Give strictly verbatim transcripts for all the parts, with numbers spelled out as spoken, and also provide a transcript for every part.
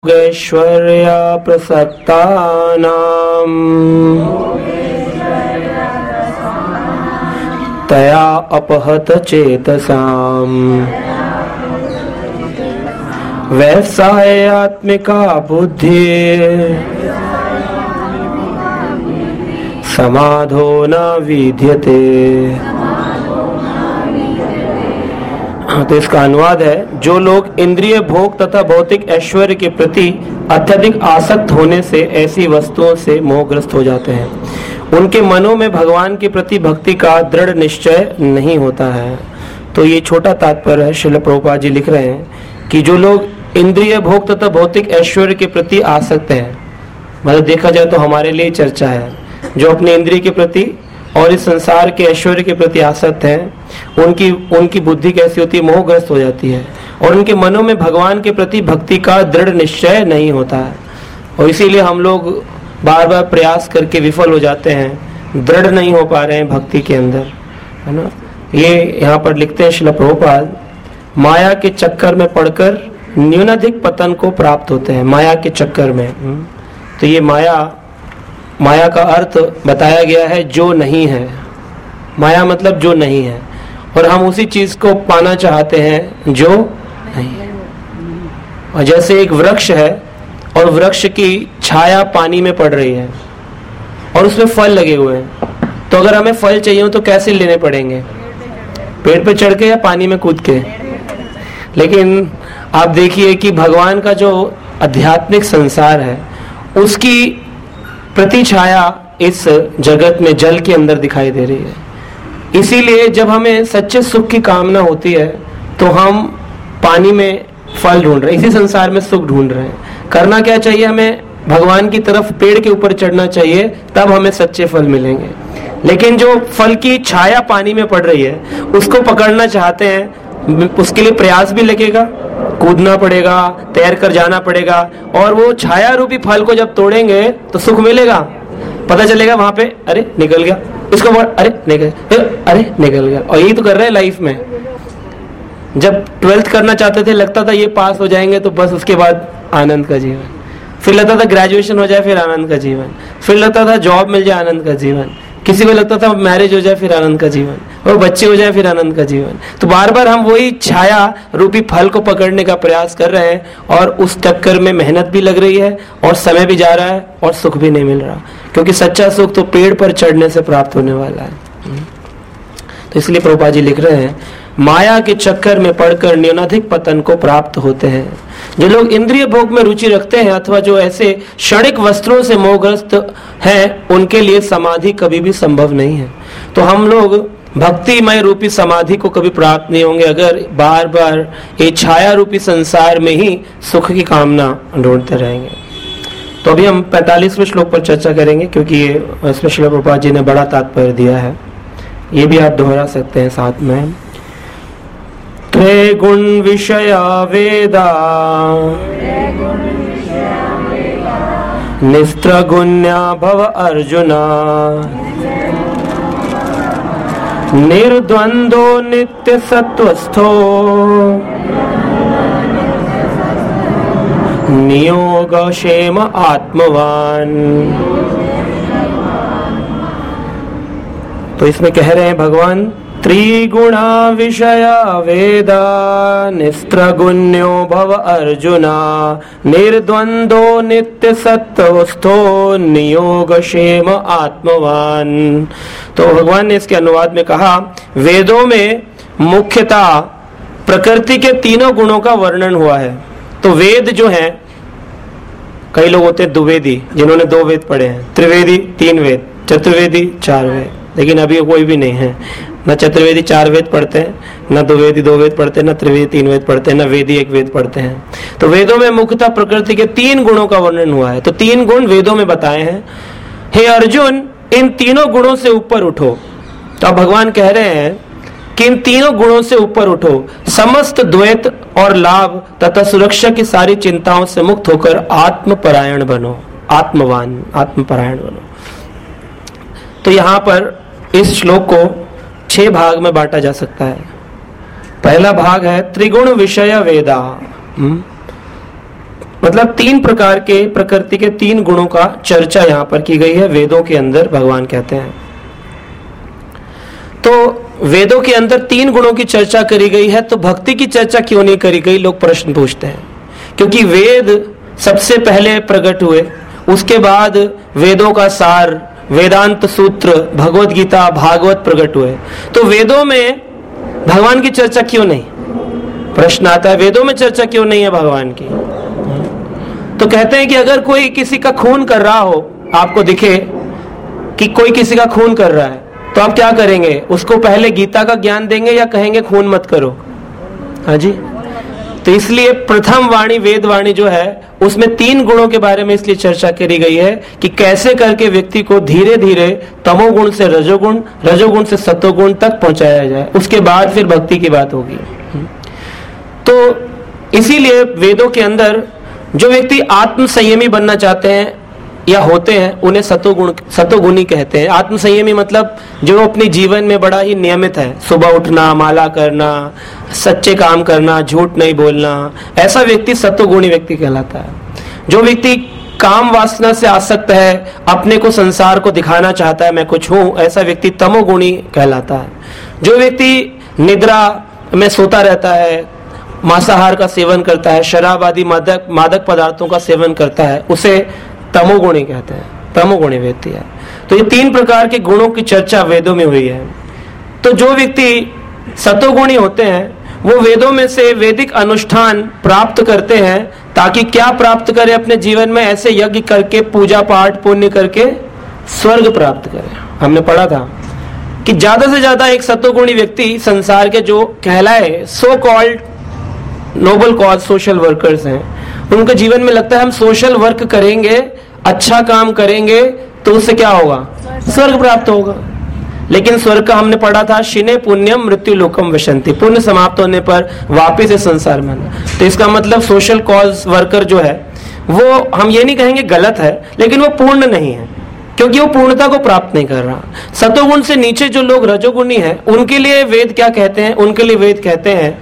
योगैश्वर्य प्रसक्तानां तया अपहत चेतसाम् वैसायात्मिका बुद्धि समाधो न विद्यते। तो इसका अनुवाद है, जो लोग इंद्रिय भोग तथा भौतिक ऐश्वर्य के प्रति अत्यधिक आसक्त होने से ऐसी वस्तुओं से मोहग्रस्त हो जाते हैं, उनके मनों में भगवान के प्रति भक्ति का दृढ़ निश्चय नहीं होता है। तो ये छोटा तात्पर्य है, श्रील प्रभुपाद जी लिख रहे हैं कि जो लोग इंद्रिय भोग तथा भौतिक ऐश्वर्य के प्रति आसक्त हैं, मतलब देखा जाए तो हमारे लिए चर्चा है, जो अपने इंद्रिय के प्रति और इस संसार के ऐश्वर्य के प्रति आसक्त हैं, उनकी उनकी बुद्धि कैसी होती है, मोहग्रस्त हो जाती है और उनके मनों में भगवान के प्रति भक्ति का दृढ़ निश्चय नहीं होता है। और इसीलिए हम लोग बार बार प्रयास करके विफल हो जाते हैं, दृढ़ नहीं हो पा रहे हैं भक्ति के अंदर, है ना। ये यहाँ पर लिखते हैं श्रील प्रभुपाद, माया के चक्कर में पड़कर न्यूनाधिक पतन को प्राप्त होते हैं। माया के चक्कर में, तो ये माया माया का अर्थ बताया गया है जो नहीं है। माया मतलब जो नहीं है, और हम उसी चीज को पाना चाहते हैं जो नहीं है। और जैसे एक वृक्ष है और वृक्ष की छाया पानी में पड़ रही है और उसमें फल लगे हुए हैं, तो अगर हमें फल चाहिए हो तो कैसे लेने पड़ेंगे, पेड़ पे चढ़ के या पानी में कूद के। लेकिन आप देखिए कि भगवान का जो आध्यात्मिक संसार है उसकी प्रति छाया इस जगत में जल के अंदर दिखाई दे रही है। इसीलिए जब हमें सच्चे सुख की कामना होती है तो हम पानी में फल ढूंढ रहे हैं, इसी संसार में सुख ढूंढ रहे हैं। करना क्या चाहिए, हमें भगवान की तरफ पेड़ के ऊपर चढ़ना चाहिए, तब हमें सच्चे फल मिलेंगे। लेकिन जो फल की छाया पानी में पड़ रही है उसको पकड़ना चाहते हैं, उसके लिए प्रयास भी लगेगा, कूदना पड़ेगा, तैर कर जाना पड़ेगा, और वो छाया रूपी फल को जब तोड़ेंगे तो सुख मिलेगा। पता चलेगा वहां पे, अरे निकल गया, इसको बोल, अरे निकल, अरे निकल गया। और यही तो कर रहे हैं लाइफ में। जब ट्वेल्थ करना चाहते थे लगता था ये पास हो जाएंगे तो बस उसके बाद आनंद का जीवन, फिर लगता था ग्रेजुएशन हो जाए फिर आनंद का जीवन, फिर लगता था जॉब मिल जाए आनंद का जीवन, किसी को लगता था मैरिज हो जाए फिर आनंद का जीवन, और बच्चे हो जाए फिर आनंद का जीवन। तो बार बार हम वही छाया रूपी फल को पकड़ने का प्रयास कर रहे हैं, और उस चक्कर में मेहनत भी लग रही है और समय भी जा रहा है और सुख भी नहीं मिल रहा, क्योंकि सच्चा सुख तो पेड़ पर चढ़ने से प्राप्त होने वाला है। तो इसलिए प्रभुपाद जी लिख रहे हैं, माया के चक्कर में पड़कर न्यूनाधिक पतन को प्राप्त होते हैं। जो लोग इंद्रिय भोग में रुचि रखते हैं अथवा जो ऐसे क्षणिक वस्त्रों से मोहग्रस्त हैं, उनके लिए समाधि कभी भी संभव नहीं है। तो हम लोग भक्तिमय रूपी समाधि को कभी प्राप्त नहीं होंगे अगर बार बार ये छाया रूपी संसार में ही सुख की कामना ढूंढते रहेंगे। तो अभी हम पैंतालीसवें श्लोक पर चर्चा करेंगे, क्योंकि ये इसमें श्रील प्रभुपाद जी ने बड़ा तात्पर्य दिया है, ये भी आप दोहरा सकते हैं साथ में। त्रे गुण विषया वेदा निस्त्रगुण्या भव अर्जुना निर्द्वंदो नित्य सत्वस्थो नियोग क्षेम आत्मवान। तो इसमें कह रहे हैं भगवान, त्रिगुणा विषया वेदा निस्त्रगुण्यो भव अर्जुना निर्द्वंदो नित्य सत्वस्थो नियोग क्षेम आत्मवान। तो भगवान ने इसके अनुवाद में कहा, वेदों में मुख्यतः प्रकृति के तीनों गुणों का वर्णन हुआ है। तो वेद जो है, कई लोग होते हैं द्विवेदी जिन्होंने दो वेद पढ़े हैं, त्रिवेदी तीन वेद, चतुर्वेदी चार वेद, लेकिन अभी कोई भी नहीं है। न चतुर्वेदी चार वेद पढ़ते हैं, न द्विवेदी दो वेद पढ़ते हैं, न त्रिवेदी तीन वेद पढ़ते हैं, न वेदी एक वेद पढ़ते हैं। तो वेदों में मुख्यतः प्रकृति के तीन गुणों का वर्णन हुआ है। तो तीन गुण वेदों में बताए हैं। हे अर्जुन, इन तीनों गुणों से ऊपर उठो। तो अब भगवान कह रहे हैं कि इन तीनों गुणों से ऊपर उठो, समस्त द्वैत और लाभ तथा सुरक्षा की सारी चिंताओं से मुक्त होकर आत्मपरायण बनो, आत्मवान, आत्मपरायण बनो। तो यहाँ पर इस श्लोक को छह भाग में बांटा जा सकता है। पहला भाग है त्रिगुण विषय वेदा। मतलब तीन प्रकार के प्रकृति के तीन गुणों का चर्चा यहाँ पर की गई है वेदों के अंदर, भगवान कहते हैं। तो वेदों के अंदर तीन गुणों की चर्चा करी गई है, तो भक्ति की चर्चा क्यों नहीं करी गई, लोग प्रश्न पूछते हैं। क्योंकि वेद सबसे पहले प्रकट हुए, उसके बाद वेदों का सार, वेदांत सूत्र, भगवत गीता, भागवत प्रकट हुए। तो वेदों में भगवान की चर्चा क्यों नहीं, प्रश्न आता है, वेदों में चर्चा क्यों नहीं है भगवान की। तो कहते हैं कि अगर कोई किसी का खून कर रहा हो, आपको दिखे कि कोई किसी का खून कर रहा है, तो आप क्या करेंगे, उसको पहले गीता का ज्ञान देंगे या कहेंगे खून मत करो? हाँ जी। तो इसलिए प्रथम वाणी वेद वाणी जो है उसमें तीन गुणों के बारे में इसलिए चर्चा करी गई है कि कैसे करके व्यक्ति को धीरे धीरे तमोगुण से रजोगुण, रजोगुण से सतोगुण तक पहुंचाया जाए, उसके बाद फिर भक्ति की बात होगी। तो इसीलिए वेदों के अंदर जो व्यक्ति आत्म संयमी बनना चाहते हैं या होते हैं, उन्हें सतोगुण सतोगुणी कहते हैं। आत्म संयमी मतलब जो अपने जीवन में बड़ा ही नियमित है, सुबह उठना, माला करना, सच्चे काम करना, झूठ नहीं बोलना, ऐसा व्यक्ति सतोगुणी व्यक्ति कहलाता है। जो व्यक्ति काम वासना से आसक्त है, अपने को संसार को दिखाना चाहता है मैं कुछ हूं, ऐसा व्यक्ति तमोगुणी कहलाता है। जो व्यक्ति निद्रा में सोता रहता है, मांसाहार का सेवन करता है, शराब आदि मादक मादक पदार्थों का सेवन करता है, उसे तमोगुणी कहते हैं, तमोगुणी व्यक्ति है। तो ये तीन प्रकार के गुणों की चर्चा वेदों में हुई है। तो जो व्यक्ति सतोगुणी होते हैं वो वेदों में से वैदिक अनुष्ठान प्राप्त करते हैं, ताकि क्या प्राप्त करें अपने जीवन में, ऐसे यज्ञ करके, पूजा पाठ पुण्य करके स्वर्ग प्राप्त करें। हमने पढ़ा था कि ज्यादा से ज्यादा एक सतोगुणी व्यक्ति संसार के जो कहलाए so called noble cause social workers हैं, उनके जीवन में लगता है हम सोशल वर्क करेंगे, अच्छा काम करेंगे तो उससे क्या होगा, स्वर्ग प्राप्त होगा। लेकिन स्वर्ग का हमने पढ़ा था शिने पुण्यम मृत्यु लोकम विशंति, पुण्य समाप्त होने पर वापिस इस संसार में आना। तो इसका मतलब सोशल कॉज वर्कर जो है वो हम ये नहीं कहेंगे गलत है, लेकिन वो पूर्ण नहीं है, क्योंकि वो पूर्णता को प्राप्त नहीं कर रहा। सतोगुण से नीचे जो लोग रजोगुणी हैं, उनके लिए वेद क्या कहते हैं, उनके लिए वेद कहते हैं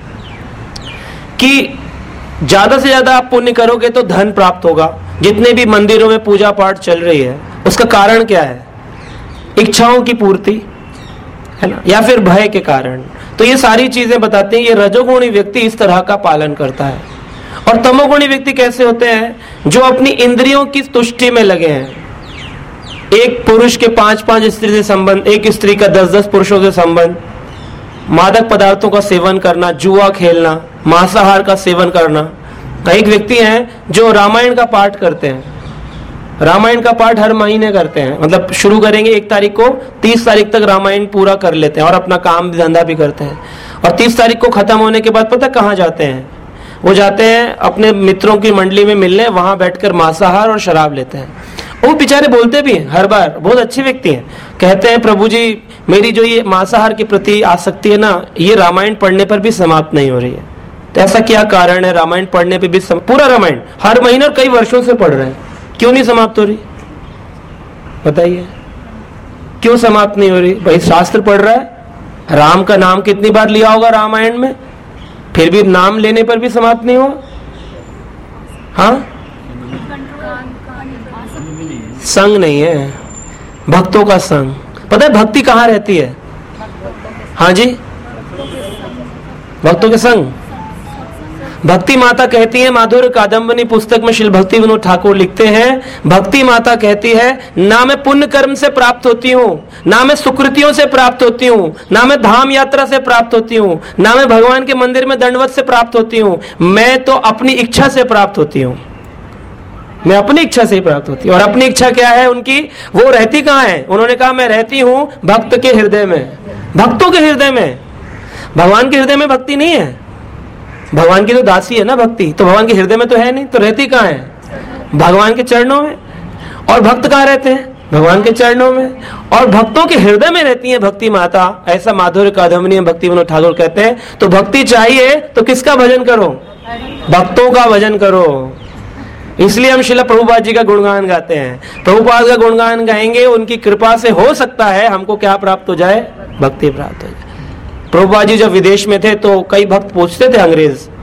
कि ज्यादा से ज्यादा आप पुण्य करोगे तो धन प्राप्त होगा। जितने भी मंदिरों में पूजा पाठ चल रही है उसका कारण क्या है, इच्छाओं की पूर्ति है ना, या फिर भय के कारण। तो ये सारी चीजें बताते हैं ये रजोगुणी व्यक्ति इस तरह का पालन करता है। और तमोगुणी व्यक्ति कैसे होते हैं, जो अपनी इंद्रियों की तुष्टि में लगे हैं। एक पुरुष के पांच पांच स्त्री से संबंध, एक स्त्री का दस दस पुरुषों से संबंध, मादक पदार्थों का सेवन करना, जुआ खेलना, मांसाहार का सेवन करना। कई व्यक्ति हैं जो रामायण का पाठ करते हैं, रामायण का पाठ हर महीने करते हैं, मतलब शुरू करेंगे एक तारीख को, तीस तारीख तक रामायण पूरा कर लेते हैं और अपना काम धंधा भी करते हैं। और तीस तारीख को खत्म होने के बाद पता कहाँ जाते हैं, वो जाते हैं अपने मित्रों की मंडली में मिलने, वहां बैठकर मांसाहार और शराब लेते हैं। वो बेचारे बोलते भी हैं हर बार, बहुत अच्छे व्यक्ति हैं, कहते हैं प्रभु जी मेरी जो ये मांसाहार के प्रति आसक्ति है ना, ये रामायण पढ़ने पर भी समाप्त नहीं हो रही है। तो ऐसा क्या कारण है, रामायण पढ़ने पे भी सम... पूरा रामायण हर महीने और कई वर्षों से पढ़ रहे हैं, क्यों नहीं समाप्त हो रही बताइए, क्यों समाप्त नहीं हो रही? भाई शास्त्र पढ़ रहा है, राम का नाम कितनी बार लिया होगा रामायण में, फिर भी नाम लेने पर भी समाप्त नहीं हुआ। हाँ, संग नहीं है, भक्तों का संग। पता है भक्ति कहाँ रहती है? हाँ जी, भक्तों के संग। भक्ति माता कहती है, माधुर्य कादम्बनी पुस्तक में श्री भक्ति विनोद ठाकुर लिखते हैं, भक्ति माता कहती है ना मैं पुण्य कर्म से प्राप्त होती हूँ, ना मैं सुकृतियों से प्राप्त होती हूँ, ना मैं धाम यात्रा से प्राप्त होती हूँ, ना मैं भगवान के मंदिर में दंडवत से प्राप्त होती हूँ, मैं तो अपनी इच्छा से प्राप्त होती हूँ, मैं अपनी इच्छा से ही प्राप्त होती हूँ। और अपनी इच्छा क्या है उनकी, वो रहती कहाँ है? उन्होंने कहा मैं रहती हूँ भक्त के हृदय में, भक्तों के हृदय में। भगवान के हृदय में भक्ति नहीं है, भगवान की तो दासी है ना भक्ति, तो भगवान के हृदय में तो है नहीं, तो रहती कहाँ है? भगवान के चरणों में। और भक्त कहाँ रहते हैं? भगवान के चरणों में। और भक्तों के हृदय में रहती है भक्ति माता, ऐसा माधुर्य कादम्बनी भक्ति विनोद ठाकुर कहते हैं। तो भक्ति चाहिए तो किसका भजन करो? भक्तों का भजन करो। इसलिए हम श्रील प्रभुपाद जी का गुणगान गाते हैं। प्रभुपाद का गुणगान गाएंगे, उनकी कृपा से हो सकता है हमको क्या प्राप्त हो जाए? भक्ति प्राप्त हो जाए। प्रभुपाद जी जब विदेश में थे तो कई भक्त पूछते थे अंग्रेज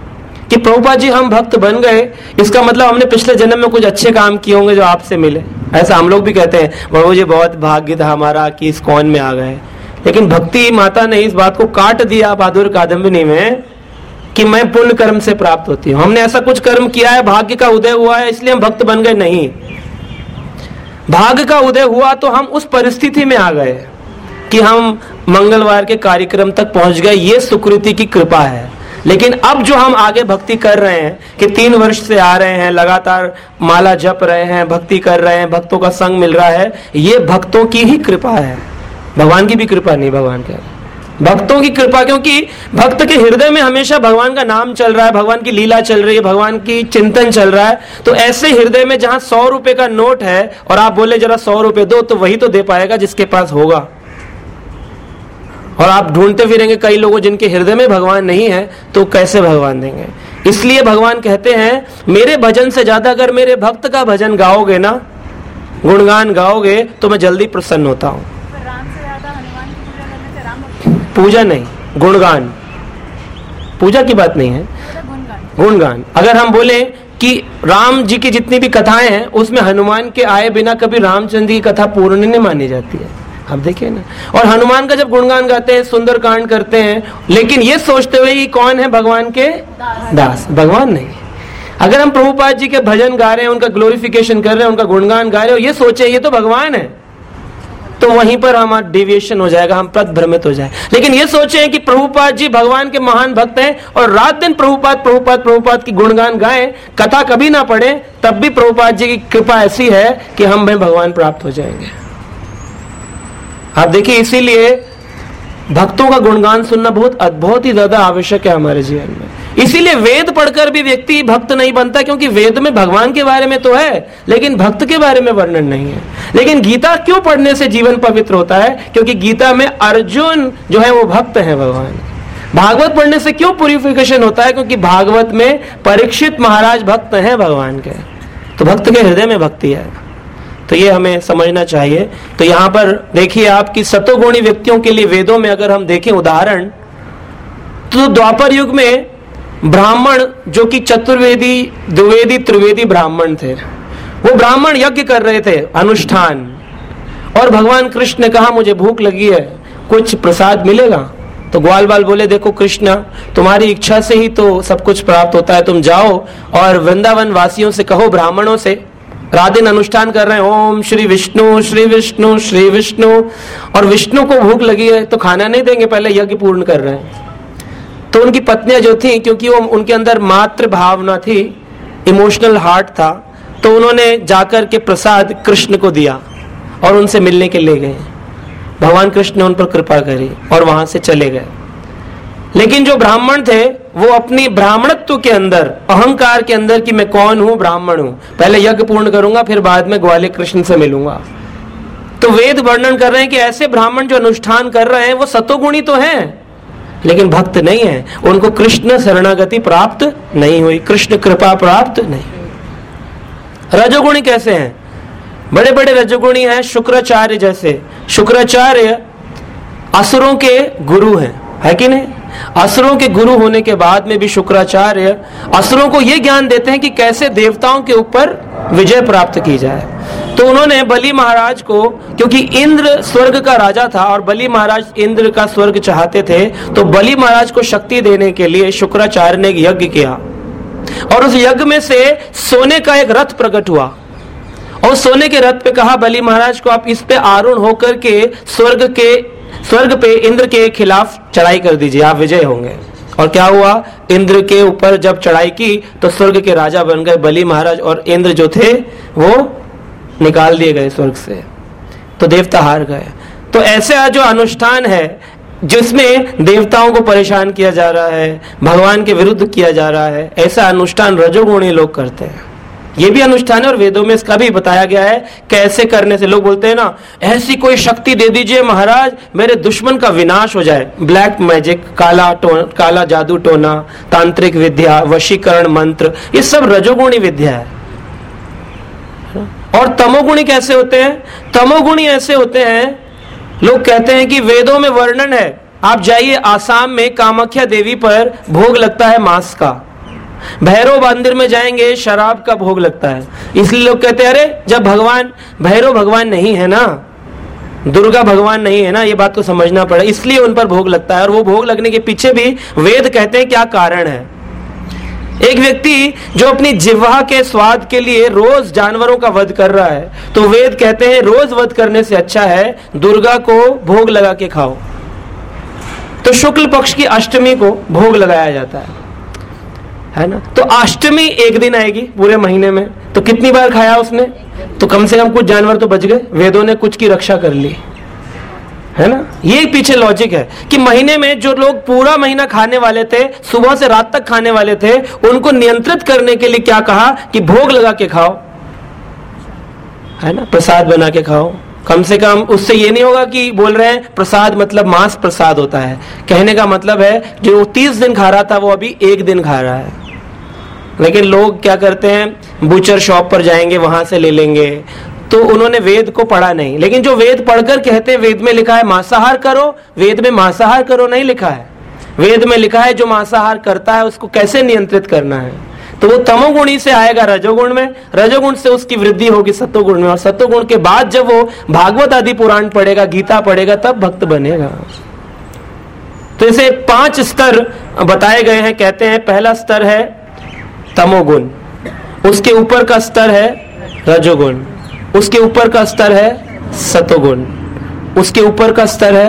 कि प्रभुपाद जी हम भक्त बन गए, इसका मतलब हमने पिछले जन्म में कुछ अच्छे काम किए होंगे जो आपसे मिले। ऐसा हम लोग भी कहते हैं, प्रभु जी बहुत भाग्य था हमारा कि इस कौन में आ गए। लेकिन भक्ति माता ने इस बात को काट दिया बहादुर कादम्बिनी में कि मैं पुण्य कर्म से प्राप्त होती हूँ। हमने ऐसा कुछ कर्म किया है, भाग्य का उदय हुआ है इसलिए हम भक्त बन गए, नहीं। भाग्य का उदय हुआ तो हम उस परिस्थिति में आ गए कि हम मंगलवार के कार्यक्रम तक पहुंच गए, ये सुकृति की कृपा है। लेकिन अब जो हम आगे भक्ति कर रहे हैं कि तीन वर्ष से आ रहे हैं, लगातार माला जप रहे हैं, भक्ति कर रहे हैं, भक्तों का संग मिल रहा है, ये भक्तों की ही कृपा है, भगवान की भी कृपा नहीं। भगवान के भक्तों की कृपा, क्योंकि भक्त के हृदय में हमेशा भगवान का नाम चल रहा है, भगवान की लीला चल रही है, भगवान की चिंतन चल रहा है। तो ऐसे हृदय में जहां सौ रुपए का नोट है और आप बोले जरा सौ रुपए दो, तो वही तो दे पाएगा जिसके पास होगा। और आप ढूंढते फिरेंगे कई लोगों जिनके हृदय में भगवान नहीं है, तो कैसे भगवान देंगे। इसलिए भगवान कहते हैं मेरे भजन से ज्यादा अगर मेरे भक्त का भजन गाओगे ना, गुणगान गाओगे, तो मैं जल्दी प्रसन्न होता हूं। पूजा नहीं, गुणगान, पूजा की बात नहीं है, गुणगान। अगर हम बोले कि राम जी की जितनी भी कथाएं हैं उसमें हनुमान के आए बिना कभी रामचंद्र की कथा पूर्ण नहीं मानी जाती है, आप देखिए ना। और हनुमान का जब गुणगान गाते हैं, सुंदर कांड करते हैं, लेकिन ये सोचते हुए कि कौन है भगवान के दास, भगवान नहीं। अगर हम प्रभुपाद जी के भजन गा रहे हैं, उनका ग्लोरिफिकेशन कर रहे हैं, उनका गुणगान गा रहे हैं, ये सोचे ये तो भगवान है, तो वहीं पर हमारा डेविएशन हो जाएगा, हम पद भ्रमित हो जाए। लेकिन ये सोचे कि प्रभुपाद जी भगवान के महान भक्त हैं और रात दिन प्रभुपाद प्रभुपाद प्रभुपाद की गुणगान गाएं, कथा कभी ना पढ़े, तब भी प्रभुपाद जी की कृपा ऐसी है कि हम में भगवान प्राप्त हो जाएंगे। आप देखिए, इसीलिए भक्तों का गुणगान सुनना बहुत बहुत ही ज्यादा आवश्यक है हमारे जीवन में। इसीलिए वेद पढ़कर भी व्यक्ति भक्त नहीं बनता, क्योंकि वेद में भगवान के बारे में तो है लेकिन भक्त के बारे में वर्णन नहीं है। लेकिन गीता क्यों पढ़ने से जीवन पवित्र होता है? क्योंकि गीता में अर्जुन जो है वो भक्त है भगवान। भागवत पढ़ने से क्यों प्यूरिफिकेशन होता है? क्योंकि भागवत में परीक्षित महाराज भक्त हैं भगवान के, तो भक्त के हृदय में भक्ति है। तो ये हमें समझना चाहिए। तो यहाँ पर देखिए आपकी सतोगुणी व्यक्तियों के लिए वेदों में अगर हम देखें उदाहरण, तो द्वापर युग में ब्राह्मण जो कि चतुर्वेदी, द्विवेदी, त्रिवेदी ब्राह्मण थे, वो ब्राह्मण यज्ञ कर रहे थे, अनुष्ठान। और भगवान कृष्ण ने कहा मुझे भूख लगी है, कुछ प्रसाद मिलेगा? तो ग्वाल बाल बोले देखो कृष्ण, तुम्हारी इच्छा से ही तो सब कुछ प्राप्त होता है, तुम जाओ और वृंदावन वासियों से कहो, ब्राह्मणों से, रात दिन अनुष्ठान कर रहे हैं, ओम श्री विष्णु श्री विष्णु श्री विष्णु, और विष्णु को भूख लगी है तो खाना नहीं देंगे, पहले यज्ञ पूर्ण कर रहे हैं। तो उनकी पत्नियां जो थी, क्योंकि वो उनके अंदर मातृ भावना थी, इमोशनल हार्ट था, तो उन्होंने जाकर के प्रसाद कृष्ण को दिया और उनसे मिलने के लिए गए। भगवान कृष्ण ने उन पर कृपा करी और वहां से चले गए। लेकिन जो ब्राह्मण थे वो अपनी ब्राह्मणत्व के अंदर, अहंकार के अंदर कि मैं कौन हूं, ब्राह्मण हूं, पहले यज्ञ पूर्ण करूंगा फिर बाद में ग्वाले कृष्ण से मिलूंगा। तो वेद वर्णन कर रहे हैं कि ऐसे ब्राह्मण जो अनुष्ठान कर रहे हैं वो सतोगुणी तो हैं लेकिन भक्त नहीं है, उनको कृष्ण शरणागति प्राप्त नहीं हुई, कृष्ण कृपा प्राप्त नहीं। रजोगुणी कैसे हैं? बड़े बड़े रजोगुणी हैं, शुक्राचार्य जैसे। शुक्राचार्य असुरों के गुरु हैं, है कि नहीं? असुरों के गुरु होने के बाद में भी शुक्राचार्य असुरों को यह ज्ञान देते हैं कि कैसे देवताओं के ऊपर विजय प्राप्त की जाए। तो उन्होंने बलि महाराज को, क्योंकि इंद्र स्वर्ग का राजा था और बलि महाराज इंद्र का स्वर्ग चाहते थे, तो बलि महाराज को शक्ति देने के लिए शुक्राचार्य ने एक यज्ञ किया और उस यज्ञ में से सोने का एक रथ प्रकट हुआ और सोने के रथ पे कहा बलि महाराज को, आप इस पे आरूढ़ होकर के स्वर्ग के स्वर्ग पे इंद्र के खिलाफ चढ़ाई कर दीजिए, आप विजय होंगे। और क्या हुआ? इंद्र के ऊपर जब चढ़ाई की तो स्वर्ग के राजा बन गए बलि महाराज, और इंद्र जो थे वो निकाल दिए गए स्वर्ग से, तो देवता हार गए। तो ऐसे जो अनुष्ठान है जिसमें देवताओं को परेशान किया जा रहा है, भगवान के विरुद्ध किया जा रहा है, ऐसा अनुष्ठान रजोगुणी लोग करते हैं। ये भी अनुष्ठान है और वेदों में इसका भी बताया गया है कैसे करने से। लोग बोलते हैं ना, ऐसी कोई शक्ति दे दीजिए महाराज मेरे दुश्मन का विनाश हो जाए। ब्लैक मैजिक, काला टो, काला जादू टोना, तांत्रिक विद्या, वशीकरण मंत्र, ये सब रजोगुणी विद्या है। और तमोगुणी कैसे होते हैं? तमोगुणी ऐसे होते हैं, लोग कहते हैं कि वेदों में वर्णन है, आप जाइए आसाम में कामाख्या देवी पर भोग लगता है मांस का, भैरव मंदिर में जाएंगे, शराब का भोग लगता है, इसलिए लोग कहते हैं अरे जब भगवान, भैरव भगवान नहीं है ना, दुर्गा भगवान नहीं है ना, ये बात तो समझना पड़ा, इसलिए उन पर भोग लगता है। और वो भोग लगने के पीछे भी वेद कहते हैं क्या कारण है। एक व्यक्ति जो अपनी जिह्वा के स्वाद के लिए रोज जानवरों का वध कर रहा है, तो वेद कहते हैं रोज वध करने से अच्छा है दुर्गा को भोग लगा के खाओ। तो शुक्ल पक्ष की अष्टमी को भोग लगाया जाता है, है ना। तो अष्टमी एक दिन आएगी पूरे महीने में, तो कितनी बार खाया उसने, तो कम से कम कुछ जानवर तो बच गए, वेदों ने कुछ की रक्षा कर ली, है ना। ये पीछे लॉजिक है कि महीने में जो लोग पूरा महीना खाने वाले थे, सुबह से रात तक खाने वाले थे, उनको नियंत्रित करने के लिए क्या कहा कि भोग लगा के खाओ, है ना, प्रसाद बना के खाओ। कम से कम उससे ये नहीं होगा कि बोल रहे हैं प्रसाद मतलब मांस प्रसाद होता है, कहने का मतलब है जो तीस दिन खा रहा था वो अभी एक दिन खा रहा है। लेकिन लोग क्या करते हैं, बूचर शॉप पर जाएंगे, वहां से ले लेंगे, तो उन्होंने वेद को पढ़ा नहीं। लेकिन जो वेद पढ़कर कहते हैं वेद में लिखा है मांसाहार करो, वेद में मांसाहार करो नहीं लिखा है। वेद में लिखा है जो मांसाहार करता है उसको कैसे नियंत्रित करना है। तो वो तमोगुणी से आएगा रजोगुण में, रजोगुण से उसकी वृद्धि होगी सत्वगुण में, और सत्वगुण के बाद जब वो भागवत आदि पुराण पढ़ेगा, गीता पढ़ेगा, तब भक्त बनेगा। तो इसे पांच स्तर बताए गए हैं। कहते हैं पहला स्तर है तमोगुण, उसके ऊपर का स्तर है रजोगुण, उसके ऊपर का स्तर है सतोगुण, उसके ऊपर का स्तर है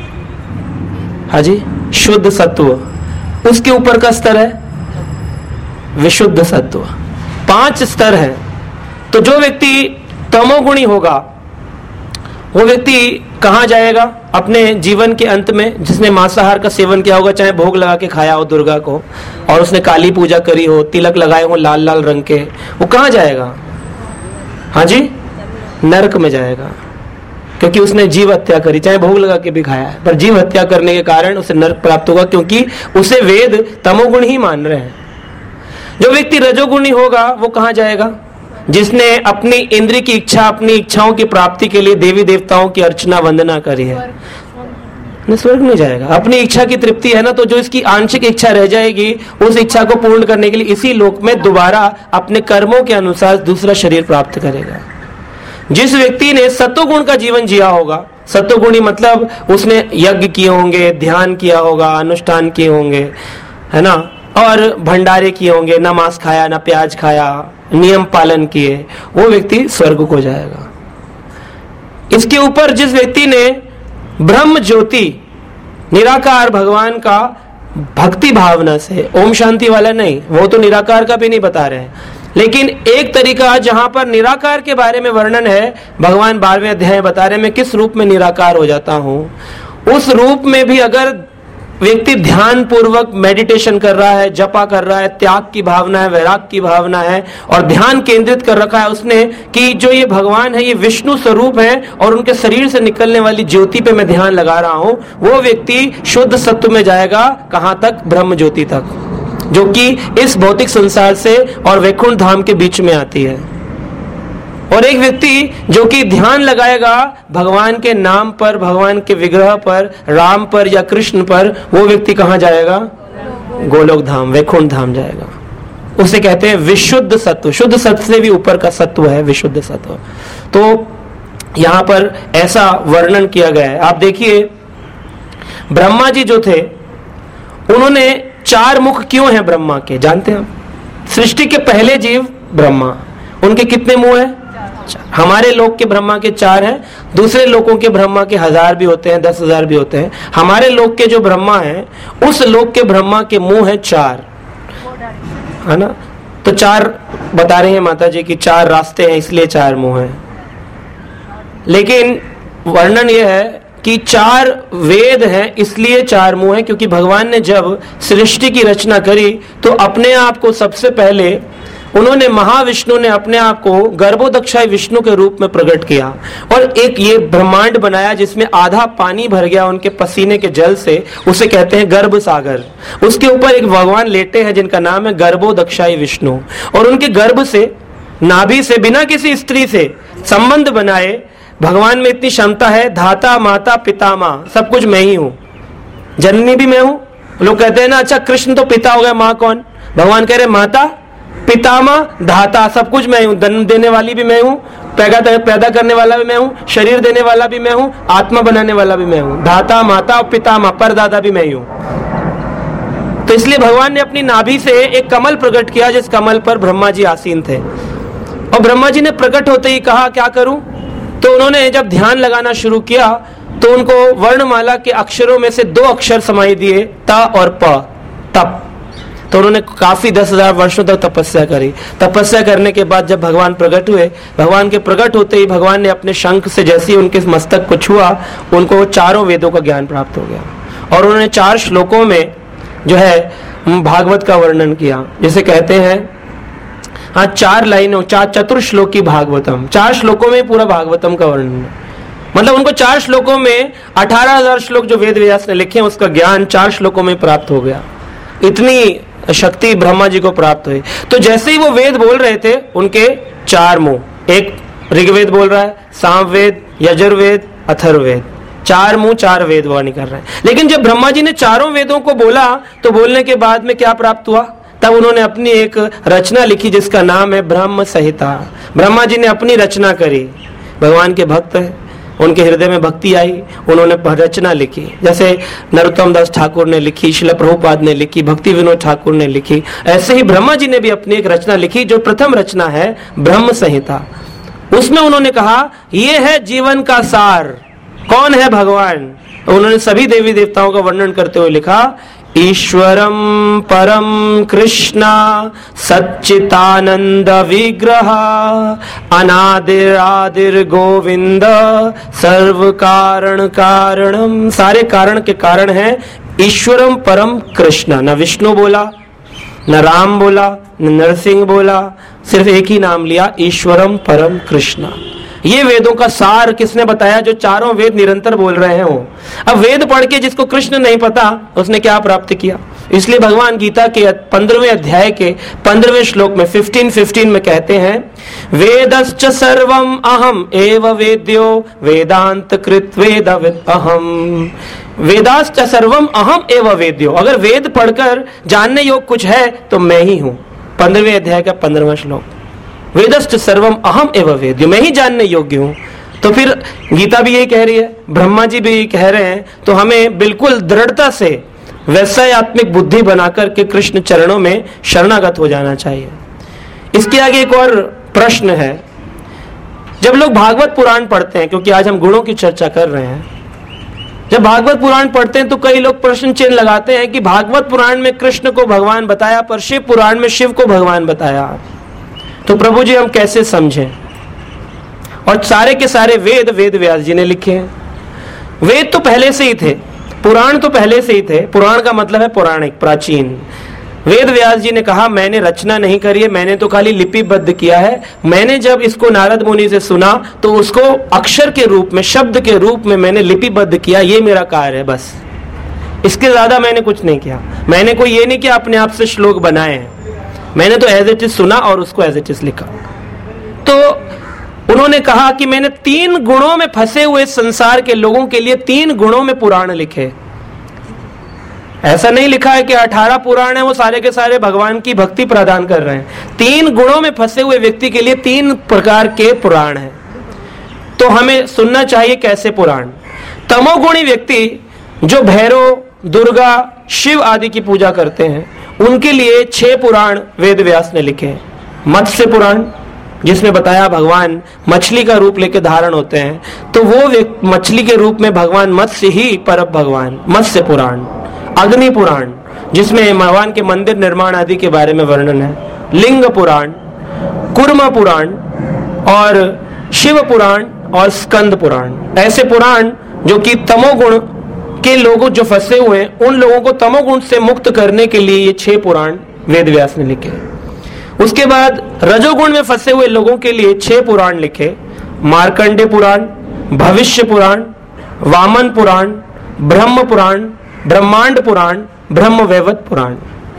हाजी शुद्ध सत्व, उसके ऊपर का स्तर है विशुद्ध सत्व। पांच स्तर है। तो जो व्यक्ति तमोगुणी होगा वो व्यक्ति कहां जाएगा अपने जीवन के अंत में, जिसने मांसाहार का सेवन किया होगा, चाहे भोग लगा के खाया हो दुर्गा को, और उसने काली पूजा करी हो, तिलक लगाए हो लाल लाल रंग के, वो कहां जाएगा, हाँ जी, नरक में जाएगा। क्योंकि उसने जीव हत्या करी, चाहे भोग लगा के भी खाया है, पर जीव हत्या करने के कारण उसे नरक प्राप्त होगा, क्योंकि उसे वेद तमोगुण ही मान रहे हैं। जो व्यक्ति रजोगुणी होगा वो कहां जाएगा, जिसने अपनी इंद्रिय की इच्छा, अपनी इच्छाओं की प्राप्ति के लिए देवी देवताओं की अर्चना वंदना करी है, स्वर्ग में जाएगा। अपनी इच्छा की तृप्ति है ना, तो जो इसकी आंशिक इच्छा रह जाएगी उस इच्छा को पूर्ण करने के लिए इसी लोक में दोबारा अपने कर्मों के अनुसार दूसरा शरीर प्राप्त करेगा। जिस व्यक्ति ने सत्वगुण का जीवन जिया होगा, सत्वगुणी मतलब उसने यज्ञ किए होंगे, ध्यान किया होगा, अनुष्ठान किए होंगे, है ना, और भंडारे किए होंगे, ना मांस खाया ना प्याज खाया, नियम पालन किए, वो व्यक्ति स्वर्ग को जाएगा। इसके ऊपर जिस व्यक्ति ने ब्रह्म ज्योति निराकार भगवान का भक्ति भावना से, ओम शांति वाला नहीं, वो तो निराकार का भी नहीं बता रहे हैं, लेकिन एक तरीका जहां पर निराकार के बारे में वर्णन है, भगवान बारहवें अध्याय बता रहे हैं मैं किस रूप में निराकार हो जाता हूं, उस रूप में भी अगर व्यक्ति ध्यान पूर्वक मेडिटेशन कर रहा है, जपा कर रहा है, त्याग की भावना है, वैराग की भावना है, और ध्यान केंद्रित कर रखा है उसने कि जो ये भगवान है ये विष्णु स्वरूप है और उनके शरीर से निकलने वाली ज्योति पे मैं ध्यान लगा रहा हूं, वो व्यक्ति शुद्ध सत्व में जाएगा। कहां तक, ब्रह्म ज्योति तक, जो कि इस भौतिक संसार से और वैकुंठ धाम के बीच में आती है। और एक व्यक्ति जो कि ध्यान लगाएगा भगवान के नाम पर, भगवान के विग्रह पर, राम पर या कृष्ण पर, वो व्यक्ति कहां जाएगा, गोलोक धाम, वैकुंठ धाम जाएगा। उसे कहते हैं विशुद्ध सत्व। शुद्ध सत्व से भी ऊपर का सत्व है विशुद्ध सत्व। तो यहां पर ऐसा वर्णन किया गया है। आप देखिए ब्रह्मा जी जो थे उन्होंने चार मुख क्यों हैं ब्रह्मा के, जानते हैं? सृष्टि के पहले जीव ब्रह्मा, उनके कितने मुंह हैं? हमारे लोक के ब्रह्मा के चार हैं, दूसरे लोकों के ब्रह्मा के हजार भी होते हैं, दस हजार भी होते हैं। हमारे लोक के जो ब्रह्मा हैं उस लोक के ब्रह्मा के मुंह हैं चार, है ना। तो चार बता रहे हैं माता जी की चार रास्ते हैं इसलिए चार मुंह हैं। लेकिन वर्णन यह है कि चार वेद हैं इसलिए चार मुंह हैं, क्योंकि भगवान ने जब सृष्टि की रचना करी तो अपने आप को सबसे पहले उन्होंने, महाविष्णु ने अपने आप को गर्भोदक्षाई विष्णु के रूप में प्रकट किया और एक ये ब्रह्मांड बनाया जिसमें आधा पानी भर गया उनके पसीने के जल से, उसे कहते हैं गर्भ सागर। उसके ऊपर एक भगवान लेटे हैं जिनका नाम है गर्भोदक्षाई विष्णु, और उनके गर्भ से, नाभि से, बिना किसी स्त्री से संबंध बनाए भगवान में इतनी क्षमता है, धाता माता पिता माँ सब कुछ मैं ही हूं, जननी भी मैं हूं। लोग कहते हैं ना अच्छा कृष्ण तो पिता हो गया, माँ कौन? भगवान कह रहे माता पितामह धाता, सब कुछ मैं हूं, जन्म देने वाली भी मैं हूं, पैदा पैदा करने वाला भी मैं हूं, शरीर देने वाला भी मैं हूं, आत्मा बनाने वाला भी मैं हूं, धाता माता और पितामह परदादा भी मैं ही हूं। तो इसलिए भगवान ने अपनी नाभि से एक कमल प्रकट किया, जिस कमल पर ब्रह्मा जी आसीन थे। और ब्रह्मा जी ने प्रकट होते ही कहा क्या करूं? तो उन्होंने जब ध्यान लगाना शुरू किया तो उनको वर्णमाला के अक्षरों में से दो अक्षर समाई दिए, ता और प, तप। तो उन्होंने काफी दस हजार वर्षों तक तपस्या करी। तपस्या करने के बाद जब भगवान प्रकट हुए, भगवान के प्रकट होते ही भगवान ने अपने शंख से जैसे ही उनके मस्तक को छुआ, उनको चारों वेदों का ज्ञान प्राप्त हो गया। और उन्होंने चार श्लोकों में जो है भागवत का वर्णन किया, जिसे कहते हैं हाँ चार लाइनों चार चतुर्श्लोकी भागवतम, चार श्लोकों में पूरा भागवतम का वर्णन है। मतलब उनको चार श्लोकों में अठारह हजार श्लोक जो वेद व्यास ने लिखे हैं उसका ज्ञान चार श्लोकों में प्राप्त हो गया। इतनी शक्ति ब्रह्मा जी को प्राप्त हुई। तो जैसे ही वो वेद बोल रहे थे, उनके चार मुंह, एक ऋग्वेद बोल रहा है, सामवेद, यजुर्वेद, अथर्ववेद, चार मुंह चार वेद वाणी कर रहे हैं। लेकिन जब ब्रह्मा जी ने चारों वेदों को बोला तो बोलने के बाद में क्या प्राप्त हुआ? तब उन्होंने अपनी एक रचना लिखी जिसका नाम है ब्रह्म संहिता। ब्रह्मा जी ने अपनी रचना करी, भगवान के भक्त हैं, उनके हृदय में भक्ति आई, उन्होंने रचना लिखी। जैसे नरोत्तम दास ठाकुर ने लिखी, श्रील प्रभुपाद ने लिखी, भक्ति विनोद ठाकुर ने लिखी, ऐसे ही ब्रह्मा जी ने भी अपनी एक रचना लिखी जो प्रथम रचना है ब्रह्म संहिता। उसमें उन्होंने कहा ये है जीवन का सार। कौन है भगवान? उन्होंने सभी देवी देवताओं का वर्णन करते हुए लिखा, ईश्वरम परम कृष्णा सच्चिदानंद विग्रह अनादिर आदिर गोविंद सर्व कारण कारणम। सारे कारण के कारण है ईश्वरम परम कृष्णा। न विष्णु बोला, न राम बोला, न नरसिंह बोला, सिर्फ एक ही नाम लिया, ईश्वरम परम कृष्णा। ये वेदों का सार किसने बताया? जो चारों वेद निरंतर बोल रहे हैं वो। अब वेद पढ़ के जिसको कृष्ण नहीं पता उसने क्या प्राप्त किया? इसलिए भगवान गीता के पंद्रहवें अध्याय के पंद्रहवें श्लोक में फिफ्टीन फिफ्टीन में कहते हैं, वेदश्च सर्वम अहम एव वेद्यो वेदांत कृत वेदविद अहम। वेदाश्च सर्वम अहम एव वेद्यो। अगर वेद पढ़कर जानने योग कुछ है तो मैं ही हूं। पंद्रहवें अध्याय का पंद्रहवां श्लोक, वेदश्च सर्वम अहम एव वेद्यो, मैं ही जानने योग्य हूं। तो फिर गीता भी यही कह रही है, ब्रह्मा जी भी कह रहे हैं। तो हमें बिल्कुल दृढ़ता से वैषयात्मिक बुद्धि बनाकर के कृष्ण चरणों में शरणागत हो जाना चाहिए। इसके आगे एक और प्रश्न है। जब लोग भागवत पुराण पढ़ते हैं, क्योंकि आज हम गुणों की चर्चा कर रहे हैं, जब भागवत पुराण पढ़ते हैं तो कई लोग प्रश्न चिन्ह लगाते हैं कि भागवत पुराण में कृष्ण को भगवान बताया पर शिव पुराण में शिव को भगवान बताया। तो प्रभु जी हम कैसे समझें? और सारे के सारे वेद वेद व्यास जी ने लिखे हैं। वेद तो पहले से ही थे, पुराण तो पहले से ही थे। पुराण का मतलब है पौराणिक, प्राचीन। वेद व्यास जी ने कहा मैंने रचना नहीं करी है, मैंने तो खाली लिपिबद्ध किया है। मैंने जब इसको नारद मुनि से सुना तो उसको अक्षर के रूप में, शब्द के रूप में मैंने लिपिबद्ध किया। ये मेरा कार्य है, बस इसके ज्यादा मैंने कुछ नहीं किया। मैंने कोई ये नहीं किया अपने आप से श्लोक बनाए हैं, मैंने तो एज इट इज सुना और उसको एज इट इज लिखा। तो उन्होंने कहा कि मैंने तीन गुणों में फंसे हुए संसार के लोगों के लिए तीन गुणों में पुराण लिखे। ऐसा नहीं लिखा है कि अठारह पुराण है वो सारे के सारे भगवान की भक्ति प्रदान कर रहे हैं। तीन गुणों में फंसे हुए व्यक्ति के लिए तीन प्रकार के पुराण हैं। तो हमें सुनना चाहिए कैसे पुराण। तमोगुणी व्यक्ति जो भैरव, दुर्गा, शिव आदि की पूजा करते हैं, उनके लिए छह पुराण वेद व्यास ने लिखे हैं। मत्स्य पुराण, जिसमें बताया भगवान मछली का रूप लेकर धारण होते हैं, तो वो मछली के रूप में भगवान मत्स्य ही पर भगवान, मत्स्य पुराण। अग्नि पुराण, जिसमें भगवान के मंदिर निर्माण आदि के बारे में वर्णन है। लिंग पुराण, कुर्म पुराण और शिव पुराण और स्कंद पुराण। ऐसे पुराण जो कि तमोगुण के लोगों जो फंसे हुए हैं, उन लोगों को तमोगुण से मुक्त करने के लिए ये छह पुराण वेद व्यास ने लिखे। उसके बाद रजोगुण में फंसे हुए लोगों के लिए छह पुराण लिखे। मार्कंडे पुराण, भविष्य पुराण, वामन पुराण, ब्रह्म पुराण, ब्रह्मांड पुराण, ब्रह्म वैवत पुराण।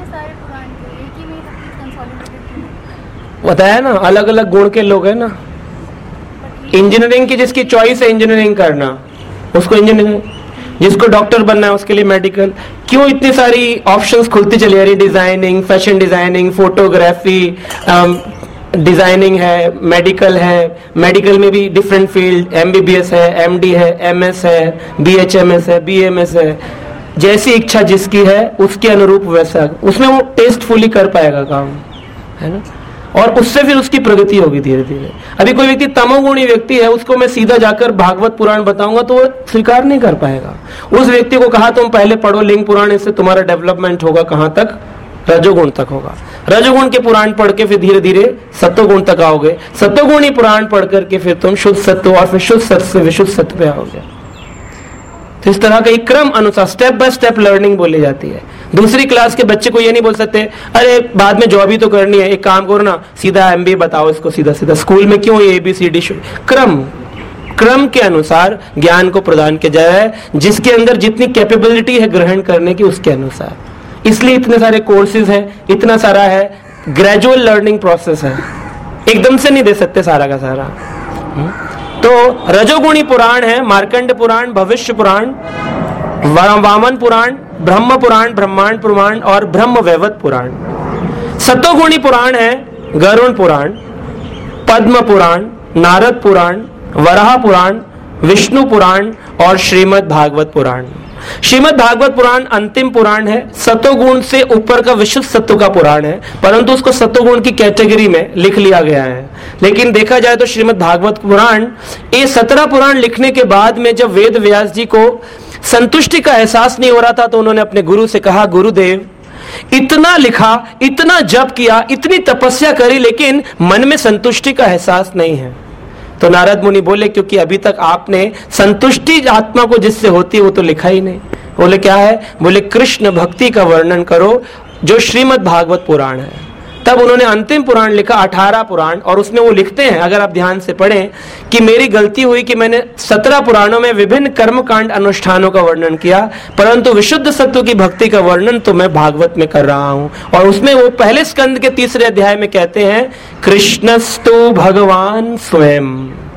बताया ना, अलग अलग गुण के लोग हैं ना। इंजीनियरिंग की जिसकी चॉइस है इंजीनियरिंग करना, उसको इंजीनियरिंग। जिसको डॉक्टर बनना है उसके लिए मेडिकल। क्यों इतनी सारी ऑप्शंस खुलती चली जा रही, designing, fashion designing, photography, designing है, मेडिकल है, मेडिकल में भी डिफरेंट फील्ड, एमबीबीएस है, एमडी है, एमएस है, बीएचएमएस है, बीएमएस है। जैसी इच्छा जिसकी है उसके अनुरूप वैसा उसमें वो टेस्टफुली कर पाएगा काम, है ना, और उससे फिर उसकी प्रगति होगी धीरे धीरे। अभी कोई व्यक्ति तमोगुणी व्यक्ति है, उसको मैं सीधा जाकर भागवत पुराण बताऊंगा तो वो स्वीकार नहीं कर पाएगा। उस व्यक्ति को कहा तुम पहले पढ़ो लिंग पुराण, इससे तुम्हारा डेवलपमेंट होगा कहां तक, रजोगुण तक होगा। रजोगुण के पुराण पढ़ के फिर धीरे धीरे सत्वगुण तक आओगे, सत्वगुणी पुराण पढ़ करके फिर तुम शुद्ध सत्व और फिर शुद्ध सत्व से विशुद्ध सत्व पे आओगे। तो इस तरह का एक क्रम अनुसार स्टेप बाय स्टेप लर्निंग बोली जाती है। दूसरी क्लास के बच्चे को ये नहीं बोल सकते अरे बाद में जॉब ही तो करनी है, एक काम करो ना सीधा एमबीए बताओ इसको सीधा सीधा, स्कूल में क्यों ये एबीसीडी। क्रम क्रम के अनुसार ज्ञान को प्रदान किया जा रहा है, जिसके अंदर जितनी कैपेबिलिटी है ग्रहण करने की उसके अनुसार। इसलिए इतने सारे कोर्सेज हैं, इतना सारा है, ग्रेजुअल लर्निंग प्रोसेस है, एकदम से नहीं दे सकते सारा का सारा। तो रजोगुणी पुराण है मार्कंड पुराण, भविष्य पुराण, वामन पुराण, ब्रह्म पुराण, ब्रह्मांड पुराण और ब्रह्म वैवत पुराण। सतोगुणी पुराण है गरुण पुराण, पद्म पुराण, नारद पुराण, वराह पुराण, विष्णु पुराण और श्रीमद् भागवत पुराण। श्रीमद् भागवत पुराण अंतिम पुराण है, सतोगुण से ऊपर का विशुद्ध सत्व का पुराण है, परंतु उसको सतोगुण की कैटेगरी में लिख लिया गया है। लेकिन देखा जाए तो श्रीमद् भागवत पुराण ये सत्रह पुराण लिखने के बाद में जब वेद व्यास जी को संतुष्टि का एहसास नहीं हो रहा था तो उन्होंने अपने गुरु से कहा गुरुदेव इतना लिखा, इतना जप किया, इतनी तपस्या करी, लेकिन मन में संतुष्टि का एहसास नहीं है। तो नारद मुनि बोले क्योंकि अभी तक आपने संतुष्टि आत्मा को जिससे होती है वो तो लिखा ही नहीं। बोले क्या है? बोले कृष्ण भक्ति का वर्णन करो जो श्रीमद् भागवत पुराण है। तब उन्होंने अंतिम पुराण लिखा, अठारह पुराण, और उसमें वो लिखते हैं अगर आप ध्यान से पढ़ें कि मेरी गलती हुई कि मैंने सत्रह पुराणों में विभिन्न कर्मकांड अनुष्ठानों का वर्णन किया, परंतु विशुद्ध सत्व की भक्ति का वर्णन तो मैं भागवत में कर रहा हूं। और उसमें वो पहले स्कंद के तीसरे अध्याय में कहते हैं कृष्णस्तु भगवान स्वयं,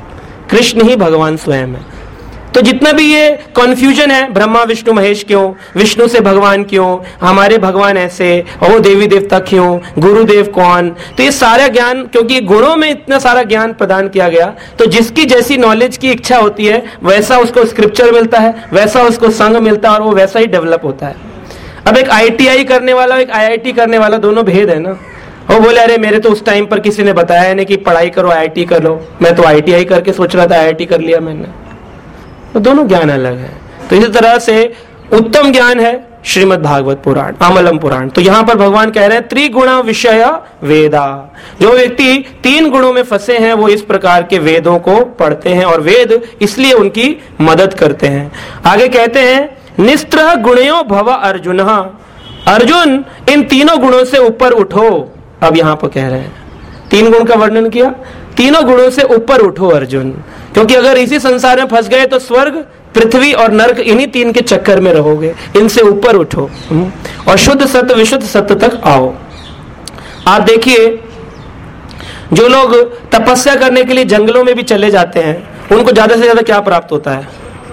कृष्ण ही भगवान स्वयं है। तो जितना भी ये कॉन्फ्यूजन है ब्रह्मा विष्णु महेश क्यों, विष्णु से भगवान क्यों, हमारे भगवान ऐसे और वो देवी देवता क्यों, गुरुदेव कौन, तो ये सारा ज्ञान क्योंकि गुणों में इतना सारा ज्ञान प्रदान किया गया, तो जिसकी जैसी नॉलेज की इच्छा होती है वैसा उसको स्क्रिप्चर मिलता है, वैसा उसको संग मिलता है और वो वैसा ही डेवलप होता है। अब एक आई टी आई करने वाला एक आई आई टी करने वाला दोनों भेद है ना। वो बोले अरे मेरे तो उस टाइम पर किसी ने बताया नहीं कि पढ़ाई करो आई आई टी कर लो, मैं तो आई टी आई करके सोच रहा था आई आई टी कर लिया मैंने। तो दोनों ज्ञान अलग है। तो इसी तरह से उत्तम ज्ञान है श्रीमद् भागवत पुराण, आमलम पुराण। तो यहां पर भगवान कह रहे हैं त्रिगुण विषय वेदा। जो व्यक्ति तीन गुणों में फंसे हैं वो इस प्रकार के वेदों को पढ़ते हैं और वेद इसलिए उनकी मदद करते हैं। आगे कहते हैं निस्त्रह गुणयो भव अर्जुन, अर्जुन इन तीनों गुणों से ऊपर उठो। अब यहां पर कह रहे हैं तीन गुण का वर्णन किया, तीनों गुणों से ऊपर उठो अर्जुन, क्योंकि अगर इसी संसार में फंस गए तो स्वर्ग पृथ्वी और नरक इन्हीं तीन के चक्कर में रहोगे। इनसे ऊपर उठो और शुद्ध सत्य विशुद्ध सत्य तक आओ। आप देखिए जो लोग तपस्या करने के लिए जंगलों में भी चले जाते हैं उनको ज्यादा से ज्यादा क्या प्राप्त होता है?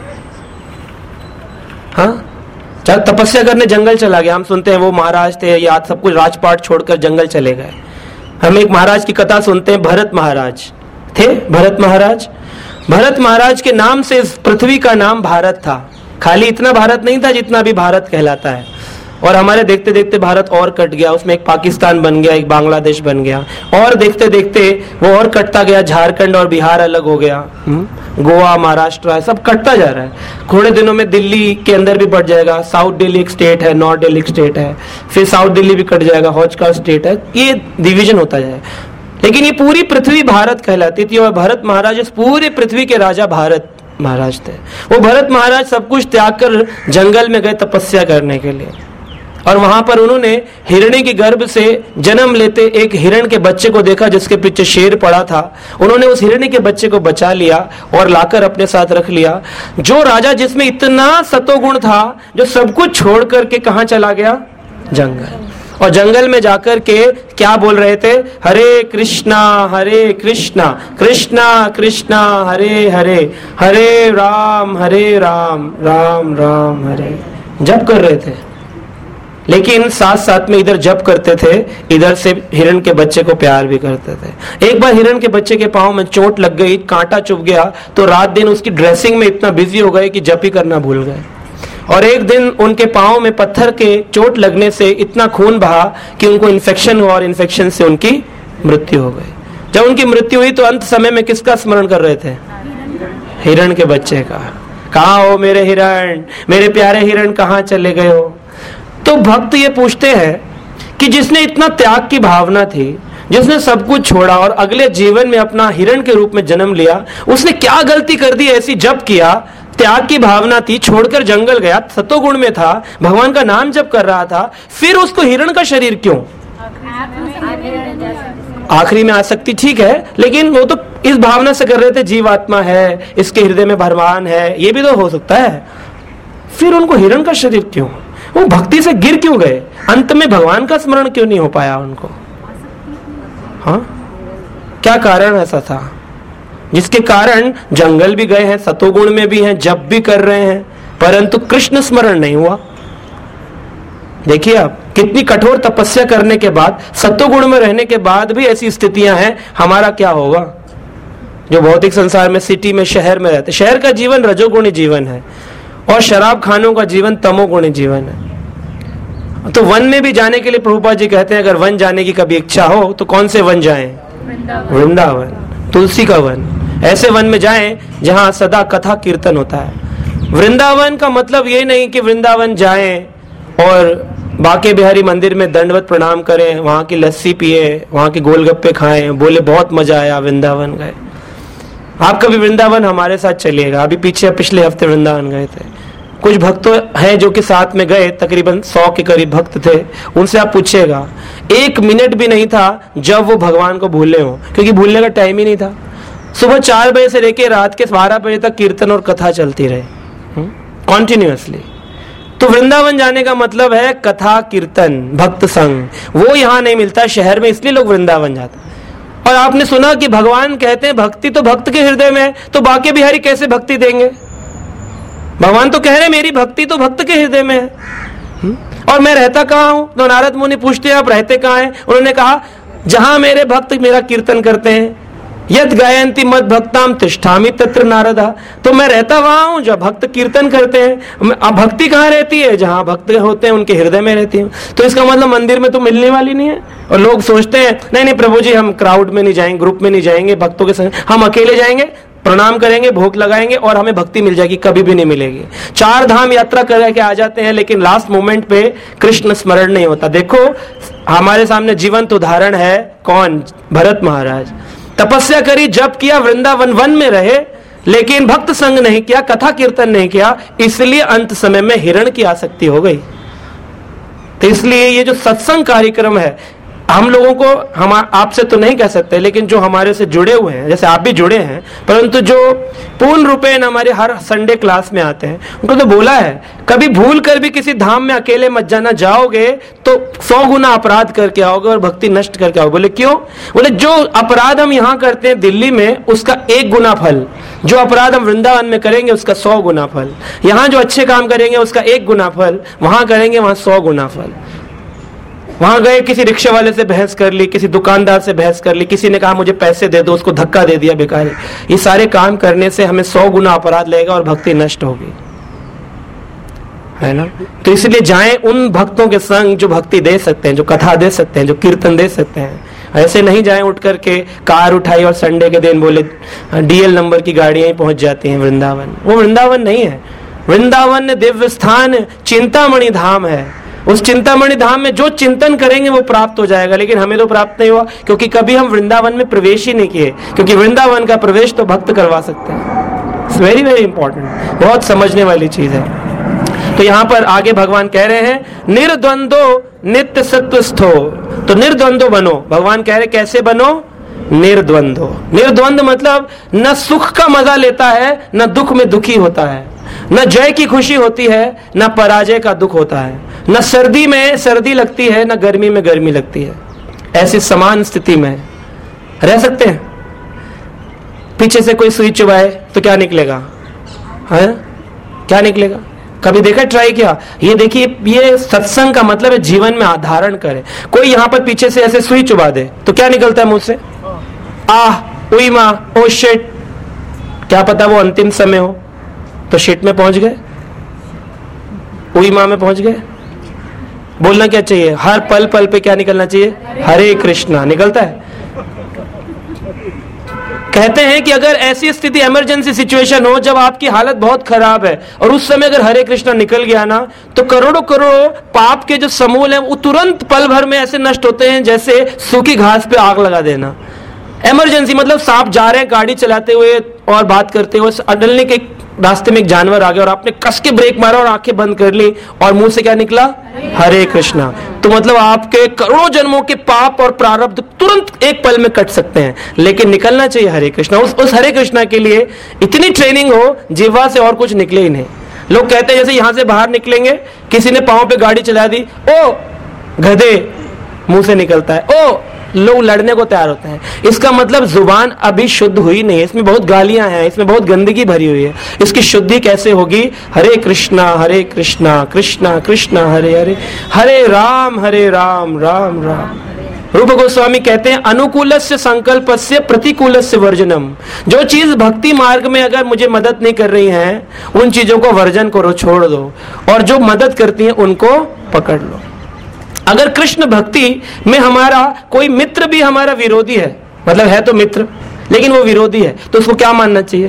हाँ, तपस्या करने जंगल चला गया, हम सुनते हैं वो महाराज थे या सब कुछ राजपाट छोड़कर जंगल चले गए। हम एक महाराज की कथा सुनते हैं, भरत महाराज थे। भरत महाराज भरत महाराज के नाम से इस पृथ्वी का नाम भारत था। खाली इतना भारत नहीं था जितना भी भारत कहलाता है, और हमारे देखते देखते भारत और कट गया, उसमें एक पाकिस्तान बन गया, एक बांग्लादेश बन गया, और देखते देखते वो और कटता गया, झारखंड और बिहार अलग हो गया, गोवा महाराष्ट्र सब कटता जा रहा है। थोड़े दिनों में दिल्ली के अंदर भी बढ़ जाएगा, साउथ दिल्ली एक स्टेट है, नॉर्थ दिल्ली एक स्टेट है, फिर साउथ दिल्ली भी कट जाएगा, हौजकाल स्टेट है, ये डिवीजन होता जाएगा। लेकिन ये पूरी पृथ्वी भारत कहलाती थी और भरत महाराज इस पूरे पृथ्वी के राजा भारत महाराज थे। वो भरत महाराज सब कुछ त्याग कर जंगल में गए तपस्या करने के लिए, और वहां पर उन्होंने हिरणी के गर्भ से जन्म लेते एक हिरण के बच्चे को देखा जिसके पीछे शेर पड़ा था। उन्होंने उस हिरणी के बच्चे को बचा लिया और लाकर अपने साथ रख लिया। जो राजा जिसमें इतना सतोगुण था, जो सब कुछ छोड़ करके कहां चला गया? जंगल। और जंगल में जाकर के क्या बोल रहे थे? हरे कृष्णा हरे कृष्णा कृष्णा कृष्णा हरे हरे, हरे राम हरे राम राम राम हरे, जप कर रहे थे। लेकिन साथ साथ में इधर जप करते थे, इधर से हिरण के बच्चे को प्यार भी करते थे। एक बार हिरण के बच्चे के पांव में चोट लग गई, कांटा चुभ गया, तो रात दिन उसकी ड्रेसिंग में इतना बिजी हो गए कि जप ही करना भूल गए। और एक दिन उनके पांव में पत्थर के चोट लगने से इतना खून बहा कि उनको इन्फेक्शन हुआ और इन्फेक्शन से उनकी मृत्यु हो गई। जब उनकी मृत्यु हुई तो अंत समय में किसका स्मरण कर रहे थे? हिरण के बच्चे का। कहाँ हो मेरे हिरण, मेरे प्यारे हिरण, कहाँ चले गए हो? तो भक्त ये पूछते हैं कि जिसने इतना त्याग की भावना थी, जिसने सब कुछ छोड़ा और अगले जीवन में अपना हिरण के रूप में जन्म लिया, उसने क्या गलती कर दी ऐसी? जप किया, त्याग की भावना थी, छोड़कर जंगल गया, सतोगुण में था, भगवान का नाम जप कर रहा था, फिर उसको हिरण का शरीर क्यों? आखिरी में आसक्ति ठीक है, लेकिन वो तो इस भावना से कर रहे थे जीवात्मा है, इसके हृदय में भगवान है, ये भी तो हो सकता है। फिर उनको हिरण का शरीर क्यों? वो भक्ति से गिर क्यों गए? अंत में भगवान का स्मरण क्यों नहीं हो पाया उनको? हाँ, क्या कारण ऐसा था जिसके कारण जंगल भी गए हैं, सतोगुण में भी हैं, जप भी कर रहे हैं, परंतु कृष्ण स्मरण नहीं हुआ? देखिए आप, कितनी कठोर तपस्या करने के बाद, सत्वगुण में रहने के बाद भी ऐसी स्थितियां हैं। हमारा क्या होगा जो भौतिक संसार में, सिटी में, शहर में रहते? शहर का जीवन रजोगुणी जीवन है और शराब खानों का जीवन तमोगुणी जीवन है। तो वन में भी जाने के लिए प्रभुपाद जी कहते हैं अगर वन जाने की कभी इच्छा हो तो कौन से वन जाएं? वृंदावन, तुलसी का वन, ऐसे वन में जाएं जहां सदा कथा कीर्तन होता है। वृंदावन का मतलब ये नहीं कि वृंदावन जाएं और बाके बिहारी मंदिर में दंडवत प्रणाम करें, वहां की लस्सी पिए, वहां के गोलगप्पे खाएं, बोले बहुत मजा आया वृंदावन गए। आप कभी वृंदावन हमारे साथ चलिएगा। अभी पीछे पिछले हफ्ते वृंदावन गए थे, कुछ भक्त हैं जो कि साथ में गए, तकरीबन सौ के करीब भक्त थे। उनसे आप पूछिएगा, एक मिनट भी नहीं था जब वो भगवान को भूले हो, क्योंकि भूलने का टाइम ही नहीं था। सुबह चार बजे से लेकर रात के बारह बजे तक कीर्तन और कथा चलती रहे कॉन्टिन्यूअसली। तो वृंदावन जाने का मतलब है कथा कीर्तन भक्त संग, वो यहाँ नहीं मिलता शहर में, इसलिए लोग वृंदावन जाते हैं। और आपने सुना कि भगवान कहते हैं भक्ति तो भक्त के हृदय में है, तो बाके बिहारी कैसे भक्ति देंगे? भगवान तो कह रहे मेरी भक्ति तो भक्त के हृदय में है। और मैं रहता कहाँ हूं? तो नारद मुनि पूछते हैं आप रहते कहाँ हैं? उन्होंने कहा जहां मेरे भक्त मेरा कीर्तन करते हैं, यद गायंती मद भक्ताम तिष्ठामि तत्र नारदा, तो मैं रहता वहां हूं जब भक्त कीर्तन करते हैं। अब भक्ति कहाँ रहती है? जहां भक्त होते हैं उनके हृदय में रहती है। तो इसका मतलब मंदिर में तो मिलने वाली नहीं है। और लोग सोचते हैं नहीं नहीं प्रभु जी हम क्राउड में नहीं जाएंगे, ग्रुप में नहीं जाएंगे, भक्तों के संग हम अकेले जाएंगे, प्रणाम करेंगे, भोग लगाएंगे और हमें भक्ति मिल जाएगी। कभी भी नहीं मिलेगी। चार धाम यात्रा करके आ जाते हैं लेकिन लास्ट मोमेंट पे कृष्ण स्मरण नहीं होता। देखो हमारे सामने जीवंत उदाहरण है, कौन? भरत महाराज। तपस्या करी, जप किया, वृंदावन वन में रहे, लेकिन भक्त संग नहीं किया, कथा कीर्तन नहीं किया, इसलिए अंत समय में हिरण की आसक्ति हो गई। तो इसलिए ये जो सत्संग कार्यक्रम है, हम लोगों को, हम आपसे तो नहीं कह सकते, लेकिन जो हमारे से जुड़े हुए हैं, जैसे आप भी जुड़े हैं, परंतु जो पूर्ण रूपेण हमारे हर संडे क्लास में आते हैं, उनको तो बोला है कभी भूल कर भी किसी धाम में अकेले मत जाना, जाओगे तो सौ गुना अपराध करके आओगे और भक्ति नष्ट करके आओगे। बोले क्यों? बोले जो अपराध हम यहाँ करते हैं दिल्ली में उसका एक गुना फल, जो अपराध हम वृंदावन में करेंगे उसका सौ गुना फल। यहाँ जो अच्छे काम करेंगे उसका एक गुना फल, वहां करेंगे वहां सौ गुना फल। वहां गए, किसी रिक्शा वाले से बहस कर ली, किसी दुकानदार से बहस कर ली, किसी ने कहा मुझे पैसे दे दो, उसको धक्का दे दिया बेकार। ये सारे काम करने से हमें सौ गुना अपराध लगेगा और भक्ति नष्ट होगी, है ना। तो इसलिए जाएं उन भक्तों के संग जो भक्ति दे सकते हैं, जो कथा दे सकते हैं, जो कीर्तन दे सकते हैं। ऐसे नहीं जाएं उठ करके कार उठाई और संडे के दिन बोले डीएल नंबर की गाड़ियां ही पहुंच जाती हैं वृंदावन। वो वृंदावन नहीं है। वृंदावन दिव्य स्थान चिंतामणि धाम है। उस चिंतामणि धाम में जो चिंतन करेंगे वो प्राप्त हो जाएगा, लेकिन हमें तो प्राप्त नहीं हुआ क्योंकि कभी हम वृंदावन में प्रवेश ही नहीं किए, क्योंकि वृंदावन का प्रवेश तो भक्त करवा सकते हैं। इट्स वेरी वेरी इंपॉर्टेंट, बहुत समझने वाली चीज है। तो यहाँ पर आगे भगवान कह रहे हैं निर्द्वंदो नित्य सत्वस्थो, तो निर्द्वंदो बनो। भगवान कह रहे कैसे बनो? निर्द्वंदो। निर्द्वंद मतलब न सुख का मजा लेता है, न दुख में दुखी होता है, न जय की खुशी होती है, न पराजय का दुख होता है। न सर्दी में सर्दी लगती है, न गर्मी में गर्मी लगती है। ऐसी समान स्थिति में रह सकते हैं। पीछे से कोई सुई चुभाए तो क्या निकलेगा? है क्या निकलेगा? कभी देखा, ट्राई किया? ये देखिए, ये सत्संग का मतलब है जीवन में आधारण करे। कोई यहां पर पीछे से ऐसे सुई चुभा दे तो क्या निकलता है मुंह से? आह, उई मां, ओ शिट। क्या पता वो अंतिम समय हो तो शिट में पहुंच गए, उई मां में पहुंच गए। बोलना क्या चाहिए? हर पल पल पे क्या निकलना चाहिए? हरे कृष्णा निकलता है। कहते हैं कि अगर ऐसी स्थिति, इमरजेंसी सिचुएशन हो जब आपकी हालत बहुत खराब है और उस समय अगर हरे कृष्णा निकल गया ना, तो करोड़ों करोड़ों पाप के जो समूल हैं वो तुरंत पल भर में ऐसे नष्ट होते हैं जैसे सूखी घास पे आग लगा देना। इमरजेंसी मतलब सांप जा रहे हैं गाड़ी चलाते हुए और बात करते हुए, अडलने के रास्ते में एक जानवर आ गया और आपने कस के ब्रेक मारा और आंखें बंद कर ली और मुंह से क्या निकला? हरे कृष्णा। तो मतलब आपके करोड़ों जन्मों के पाप और प्रारब्ध तुरंत एक पल में कट सकते हैं, लेकिन निकलना चाहिए हरे कृष्णा। उस, उस हरे कृष्णा के लिए इतनी ट्रेनिंग हो जिह्वा से और कुछ निकले ही नहीं। लोग कहते हैं जैसे यहां से बाहर निकलेंगे, किसी ने पांव पे गाड़ी चला दी, ओ गधे, मुंह से निकलता है ओ, लोग लड़ने को तैयार होते हैं। इसका मतलब जुबान अभी शुद्ध हुई नहीं है, इसमें बहुत गालियां हैं, इसमें बहुत गंदगी भरी हुई है। इसकी शुद्धि कैसे होगी? हरे कृष्णा हरे कृष्णा कृष्णा कृष्णा हरे हरे, हरे राम हरे राम राम राम। रूप गोस्वामी कहते हैं अनुकूलस्य संकल्पस्य प्रतिकूलस्य वर्जनम। जो चीज भक्ति मार्ग में अगर मुझे मदद नहीं कर रही है उन चीजों को वर्जन करो, छोड़ दो, और जो मदद करती है उनको पकड़ लो। अगर कृष्ण भक्ति में हमारा कोई मित्र भी हमारा विरोधी है, मतलब है तो मित्र लेकिन वो विरोधी है, तो उसको क्या मानना चाहिए?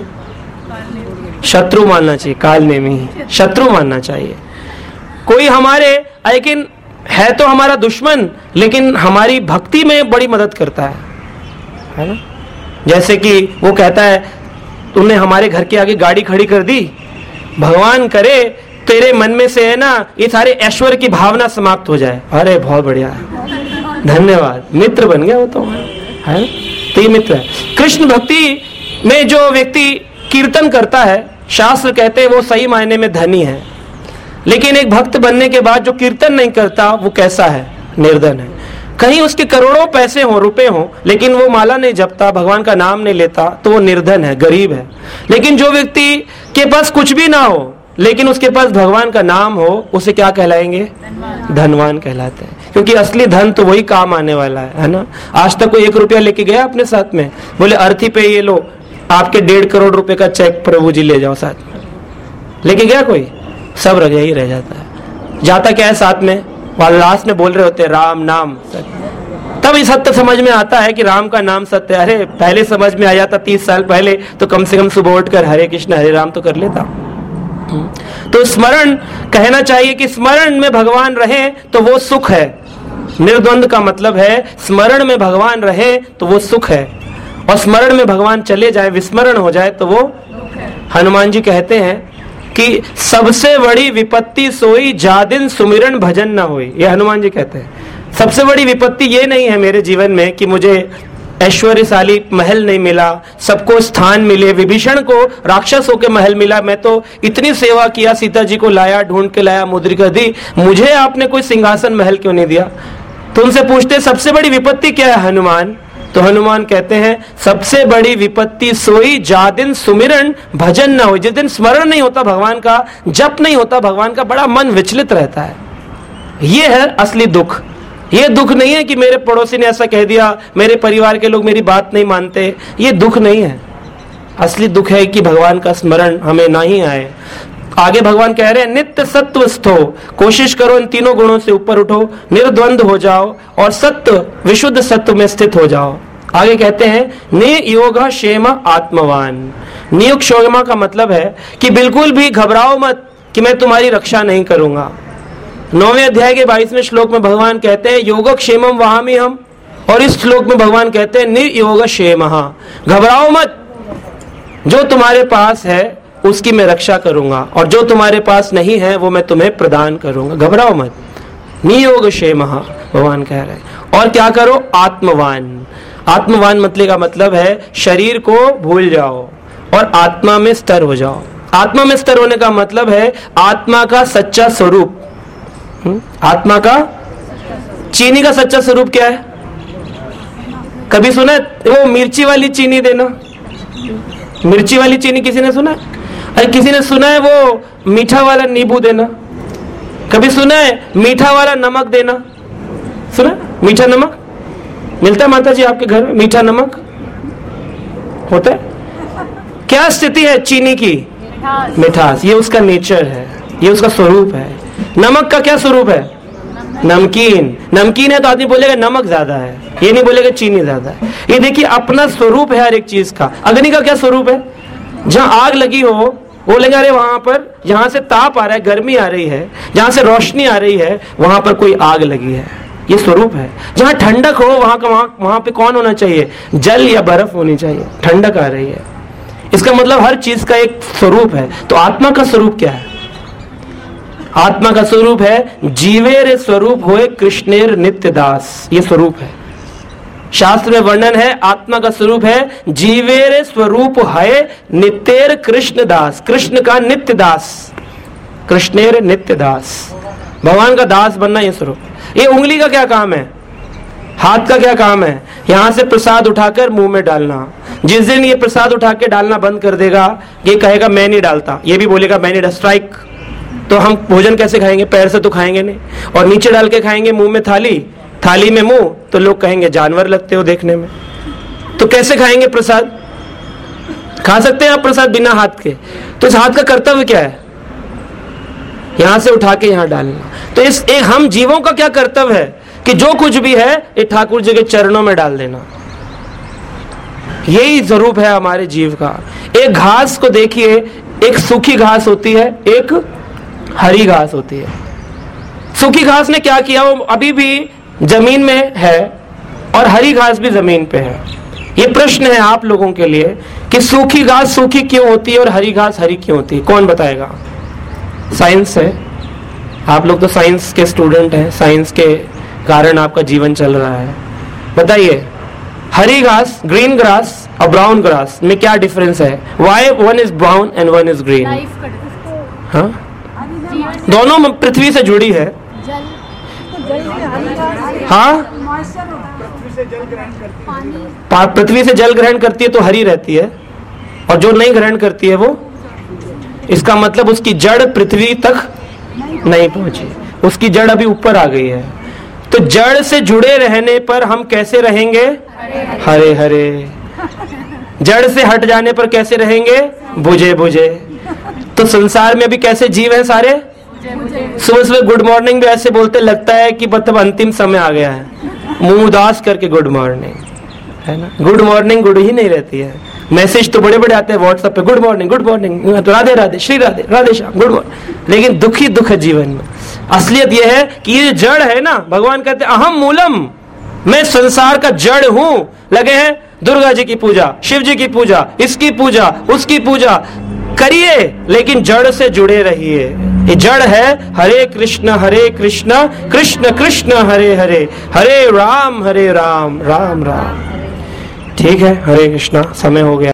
शत्रु मानना चाहिए। काल नेमी, शत्रु मानना चाहिए। कोई हमारे, लेकिन है तो हमारा दुश्मन लेकिन हमारी भक्ति में बड़ी मदद करता है, है ना? जैसे कि वो कहता है तुमने हमारे घर के आगे गाड़ी खड़ी कर दी, भगवान करे तेरे मन में से है ना ये सारे ऐश्वर्य की भावना समाप्त हो जाए। अरे बहुत बढ़िया है, धन्यवाद, मित्र बन गया वो तो, है तो ये मित्र है। कृष्ण भक्ति में जो व्यक्ति कीर्तन करता है, शास्त्र कहते हैं वो सही मायने में धनी है, लेकिन एक भक्त बनने के बाद जो कीर्तन नहीं करता वो कैसा है? निर्धन है। कहीं उसके करोड़ों पैसे हो, रुपए हो, लेकिन वो माला नहीं जपता, भगवान का नाम नहीं लेता, तो वो निर्धन है, गरीब है। लेकिन जो व्यक्ति के पास कुछ भी ना हो लेकिन उसके पास भगवान का नाम हो, उसे क्या कहलाएंगे? धनवान कहलाते हैं, क्योंकि असली धन तो वही काम आने वाला है, है ना? आज तक कोई एक रुपया लेके गया अपने साथ में? बोले अर्थी पे ये लो आपके डेढ़ करोड़ रुपए का चेक प्रभु जी ले जाओ साथ में, लेके गया कोई? सब रह ही रह जाता है। जाता क्या है साथ में? वाले लास्ट में बोल रहे होते राम नाम सत्य। तब इस सत्य समझ में आता है कि राम का नाम सत्य। अरे पहले समझ में आ जाता तीस साल पहले तो कम से कम सुबह उठकर हरे कृष्ण हरे राम तो कर लेता। तो स्मरण, कहना चाहिए कि स्मरण में भगवान रहे तो वो सुख है। निर्द्वंद का मतलब है स्मरण में भगवान रहे तो वो सुख है, और स्मरण में भगवान चले जाए, विस्मरण हो जाए तो वो हनुमान जी कहते हैं कि सबसे बड़ी विपत्ति सोई जादिन सुमिरन भजन ना होई। ये हनुमान जी कहते हैं सबसे बड़ी विपत्ति ये नहीं है मेरे जीवन में कि मुझे ऐश्वर्यशाली महल नहीं मिला, सबको स्थान मिले, विभीषण को राक्षसों के महल मिला, मैं तो इतनी सेवा किया, सीता जी को लाया, ढूंढ के लाया, मुद्रिका दी, मुझे आपने कोई सिंहासन महल क्यों नहीं दिया? तो उनसे पूछते सबसे बड़ी विपत्ति क्या है हनुमान? तो हनुमान कहते हैं सबसे बड़ी विपत्ति सोई जादिन सुमिरन भजन न हो। जिस दिन स्मरण नहीं होता भगवान का, जप नहीं होता भगवान का, बड़ा मन विचलित रहता है। ये है असली दुख। ये दुख नहीं है कि मेरे पड़ोसी ने ऐसा कह दिया, मेरे परिवार के लोग मेरी बात नहीं मानते, ये दुख नहीं है। असली दुख है कि भगवान का स्मरण हमें ना ही आए। आगे भगवान कह रहे हैं नित्य सत्व स्थो, कोशिश करो इन तीनों गुणों से ऊपर उठो, निर्द्वंद हो जाओ और सत्व विशुद्ध सत्व में स्थित हो जाओ। आगे कहते हैं नियोग क्षेम आत्मवान। नियोग क्षेम का मतलब है कि बिल्कुल भी घबराओ मत कि मैं तुम्हारी रक्षा नहीं करूंगा। नौवें अध्याय के बाईसवें श्लोक में भगवान कहते हैं योगक्षेमम वहामि हम, और इस श्लोक में भगवान कहते हैं निर्योग क्षेमः। घबराओ मत, जो तुम्हारे पास है उसकी मैं रक्षा करूंगा और जो तुम्हारे पास नहीं है वो मैं तुम्हें प्रदान करूंगा। घबराओ मत, नियोग क्षेमः भगवान कह रहे हैं। और क्या करो? आत्मवान। आत्मवान मतलब का मतलब है शरीर को भूल जाओ और आत्मा में स्थिर हो जाओ। आत्मा में स्थिर होने का मतलब है आत्मा का सच्चा स्वरूप, हुँ? आत्मा का, चीनी का सच्चा स्वरूप क्या है? कभी सुना है वो मिर्ची वाली चीनी देना? मिर्ची वाली चीनी किसी ने सुना है? अरे किसी ने सुना है वो मीठा वाला नींबू देना? कभी सुना है मीठा वाला नमक देना? सुना मीठा नमक मिलता है माता जी आपके घर में? मीठा नमक होता है? क्या स्थिति है चीनी की? मिठास। ये उसका नेचर है, ये उसका स्वरूप है। नमक का क्या स्वरूप है? नमकीन। नमकीन है तो आदमी बोलेगा नमक ज्यादा है, ये नहीं बोलेगा चीनी ज्यादा है। ये देखिए अपना स्वरूप है हर एक चीज का। अग्नि का क्या स्वरूप है? जहां आग लगी हो बोलेंगे अरे वहां पर जहां से ताप आ रहा है, गर्मी आ रही है, जहां से रोशनी आ रही है, वहां पर कोई आग लगी है। ये स्वरूप है। जहां ठंडक हो वहां का वहां वहां पे कौन होना चाहिए? जल या बर्फ होनी चाहिए। ठंडक आ रही है, इसका मतलब हर चीज का एक स्वरूप है। तो आत्मा का स्वरूप क्या है? आत्मा का स्वरूप है जीवेर स्वरूप होए कृष्णेर नित्य दास। ये स्वरूप है। शास्त्र में वर्णन है आत्मा का स्वरूप है जीवेर स्वरूप है नित्यर कृष्ण दास। कृष्ण का नित्य दास, कृष्णेर नित्य दास, भगवान का दास बनना ये स्वरूप। ये उंगली का क्या काम है? हाथ का क्या काम है? यहां से प्रसाद उठाकर मुंह में डालना। जिस दिन ये प्रसाद उठा के डालना बंद कर देगा, ये कहेगा मैं नहीं डालता, ये भी बोलेगा मैं नहीं, स्ट्राइक। तो हम भोजन कैसे खाएंगे? पैर से तो खाएंगे नहीं, और नीचे डाल के खाएंगे, मुंह में थाली, थाली में मुंह, तो लोग कहेंगे जानवर लगते हो देखने में। तो कैसे खाएंगे प्रसाद? खा सकते हैं आप प्रसाद बिना हाथ के? तो इस हाथ का कर्तव्य क्या है? यहां से उठा के यहां डालना। तो इस एक हम जीवों का क्या कर्तव्य है कि जो कुछ भी है ये ठाकुर जी के चरणों में डाल देना। यही स्वरूप है हमारे जीव का। एक घास को देखिए, एक सूखी घास होती है, एक हरी घास होती है। सूखी घास ने क्या किया? वो अभी भी जमीन में है और हरी घास भी जमीन पे है। ये प्रश्न है आप लोगों के लिए कि सूखी घास सूखी क्यों होती है और हरी घास हरी क्यों होती है? कौन बताएगा? साइंस है, आप लोग तो साइंस के स्टूडेंट हैं, साइंस के कारण आपका जीवन चल रहा है। बताइए हरी घास, ग्रीन ग्रास और ब्राउन ग्रास में क्या डिफरेंस है? Why one is brown and one is green? हाँ, दोनों पृथ्वी से जुड़ी है। हाँ, पृथ्वी से जल ग्रहण करती है तो हरी रहती है, और जो नहीं ग्रहण करती है वो, इसका मतलब उसकी जड़ पृथ्वी तक नहीं पहुंची, उसकी जड़ अभी ऊपर आ गई है। तो जड़ से जुड़े रहने पर हम कैसे रहेंगे? हरे हरे। जड़ से हट जाने पर कैसे रहेंगे? बुझे बुझे। तो संसार में भी कैसे जीव हैं सारे? सुबह सुबह गुड मॉर्निंग भी ऐसे बोलते लगता है कि मतलब अंतिम समय आ गया है, मुंह उदास करके गुड मॉर्निंग, है ना? गुड मॉर्निंग गुड ही नहीं रहती है। मैसेज तो बड़े बड़े आते हैं व्हाट्सएप पे, good morning good morning, Radhe Radhe, Shri Radhe, Radhe Shyam, good morning. लेकिन दुखी दुख है जीवन में। असलियत यह है कि ये जड़ है ना, भगवान कहते हैं अहम मूलम, मैं संसार का जड़ हूं। लगे हैं दुर्गा जी की पूजा, शिव जी की पूजा, इसकी पूजा, उसकी पूजा करिए, लेकिन जड़ से जुड़े रहिए। ये जड़ है हरे कृष्ण हरे कृष्ण कृष्ण कृष्ण हरे हरे, हरे राम हरे राम राम राम। ठीक है, हरे कृष्णा। समय हो गया।